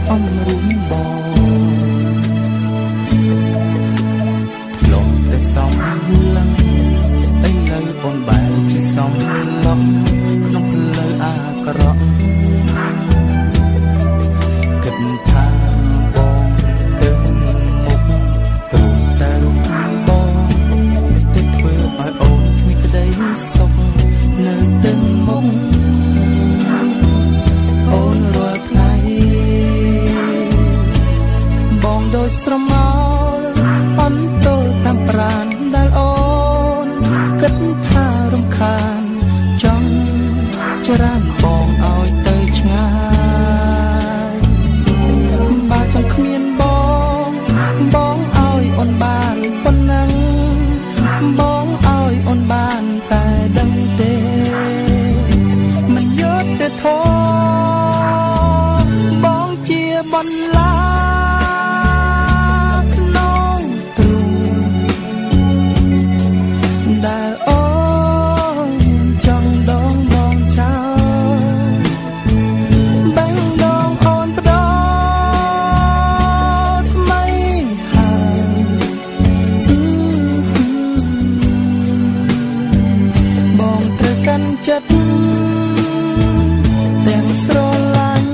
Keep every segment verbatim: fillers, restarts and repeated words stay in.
អំរុំបងធ្លាប់តែសំឡឹងឥឡូវអូនបែរជាសំឡំក្នុងផ្លូវអាក្រក់គិតថាបងទៅមុខព្រោះតែរុំបងទៅធ្វើឲ្យអូនគ្មានក្តីសុខនៅទៅមុខអូនរាល់ថ្ងៃបងដូចស្រមោលអន់ទល់តាមប្រាណដែលអូនគិតថារំខានចង់ចរានបងឲ្យទៅឆ្ងាយបើចង់គ្មានបងបងឲ្យអូនបានប៉ុណ្ណឹងបងឲ្យអូនបានតែដឹងទេមិនយត់ទេធោបងជាបន្លាក្នុងទ្រូងដែលអូនចង់ដងបងចោលបែងដងអូនបដោថ្មីហើយបងត្រូវកាន់ចិត្តទាំងស្រឡាញ់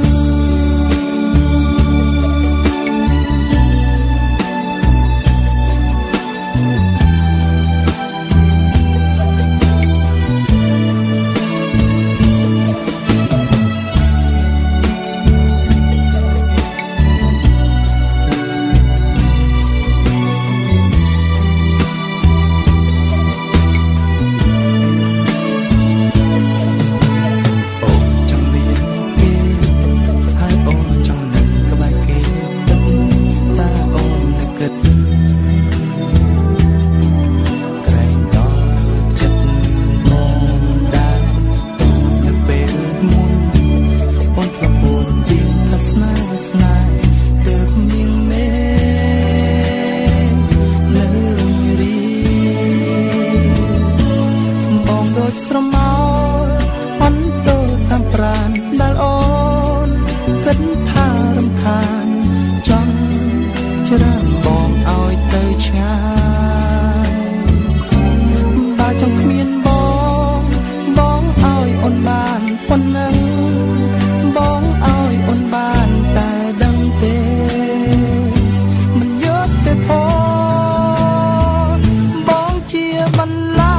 ស្រមោលអន់ទល់តាមប្រាណដែលអូនគិតថារំខានចង់ចរានបងឲ្យទៅឆ្ងាយបើចង់គ្មានបងបងឲ្យអូនបានប៉ុណ្ណឹងបងឲ្យអូនបានតែដឹងទេមិនយត់ទេធោបងជាបន្លា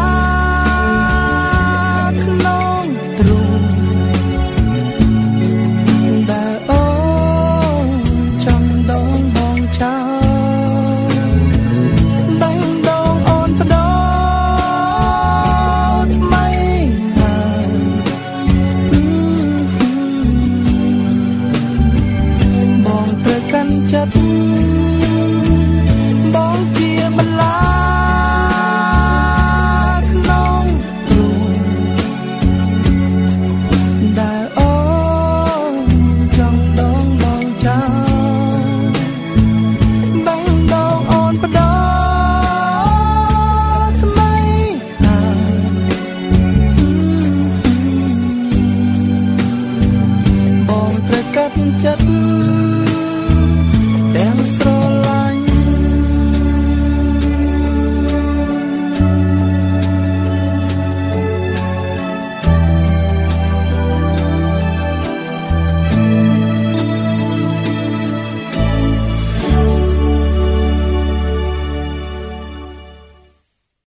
ចិត្តបងជាបន្លាក្នុងទ្រូងដែលអូនចង់ដងបងចោលបែងដងអូនបដោថ្មីហើយបងត្រូវកាត់ចិត្ត